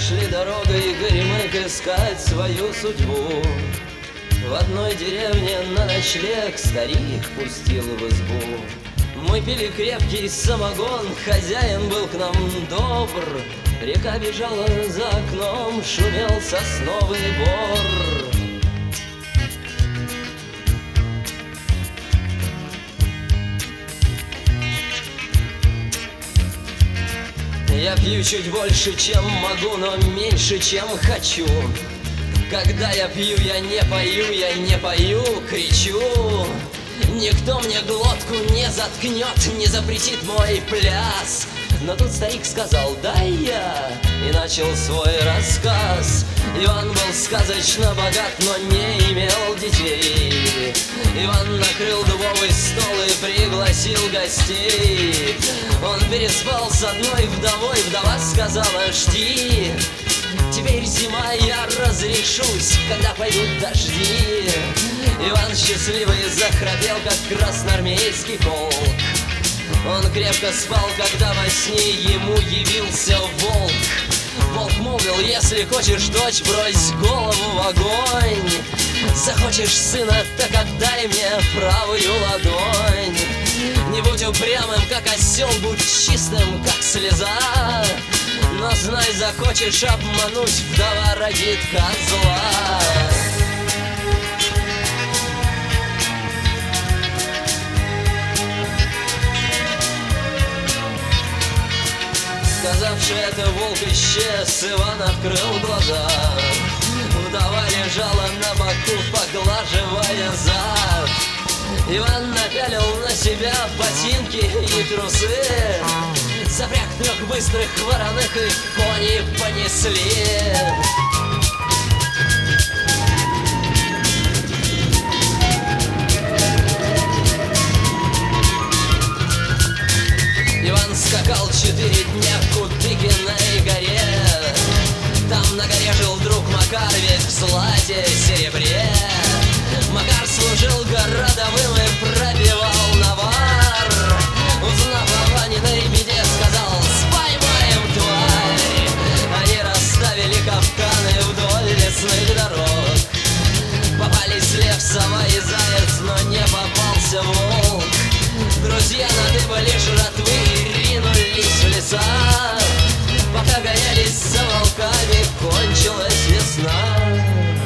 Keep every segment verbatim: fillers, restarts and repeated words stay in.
Шли дорогой Горемык искать свою судьбу. В одной деревне на ночлег старик пустил в избу. Мы пили крепкий самогон, хозяин был к нам добр. Река бежала за окном, шумел сосновый бор. Я пью чуть больше, чем могу, но меньше, чем хочу. Когда я пью, я не пою, я не пою, кричу. Никто мне глотку не заткнет, не запретит мой пляс. Но тут старик сказал: дай я, и начал свой рассказ. Иван был сказочно богат, но не имел детей. Иван накрыл дубовый стол и пригласил гостей. Он переспал с одной вдовой, вдова сказала: жди. Теперь зима, я разрешусь, когда пойдут дожди. Иван счастливый захрапел, как красноармейский полк. Он крепко спал, когда во сне ему явился волк. Волк молвил: если хочешь дочь, брось голову в огонь. Захочешь сына, так отдай мне правую ладонь. Не будь упрямым, как осел, будь чистым, как слеза. Но знай, захочешь обмануть, вдова родит козла. Сказавши это, волк исчез, Иван открыл глаза. Вдова лежала на боку, поглаживая зад. Иван напялил на себя ботинки и трусы. Запряг трех быстрых вороных, и кони понесли. Иван скакал четыре дня к Кутыкиной горе. Там на горе жил друг Макар, весь в злате, серебре. Макар служил городовым и пробивал навар. Узнав о Ваниной беде, сказал: споймаем тварь. Они расставили капканы вдоль лесных дорог. Попались лев, сова и заяц, но не попался волк. Друзья надыбали жратвы и ринулись в леса. Пока гонялись за волками, кончилась весна.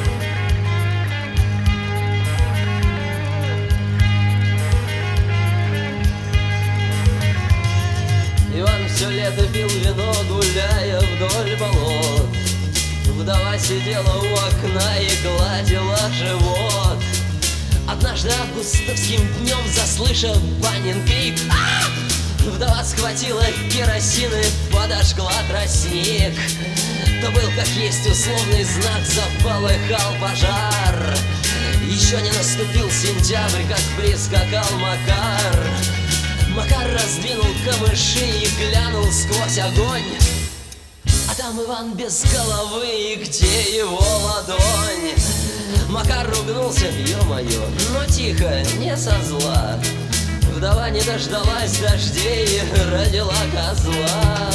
Иван все лето пил вино, гуляя вдоль болот. Вдова сидела у окна и гладила живот. Однажды августовским днем, заслышав Ванин крик, а! Вдова схватила керосин и подожгла тростник. То был, как есть, условный знак, заполыхал пожар. Еще не наступил сентябрь, как прискакал Макар. Макар раздвинул камыши и глянул сквозь огонь. А там Иван без головы, и где его ладонь? Макар ругнулся: ё-моё, но тихо, не со зла. Вдова не дождалась дождей и родила козла.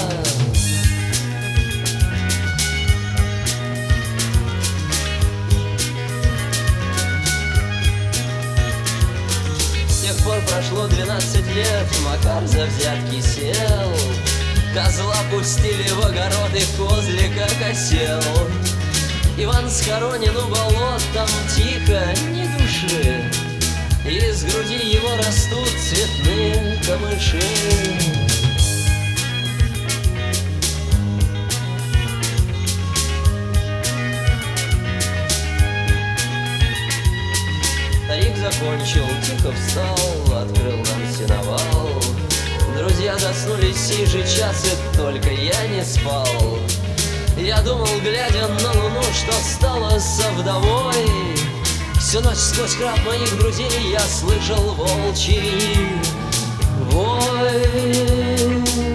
С тех пор прошло двенадцать лет, Макар за взятки сел. Козла пустили в огород, и козлика осел. Иван схоронен у болот, там тихо, ни души. Из груди его растут цветные камыши. Старик закончил, тихо встал, открыл нам сеновал. Друзья заснули сей же час, и только я не спал. Я думал, глядя на луну, что стало со вдовой. Всю ночь сквозь храп моих друзей я слышал волчий вой.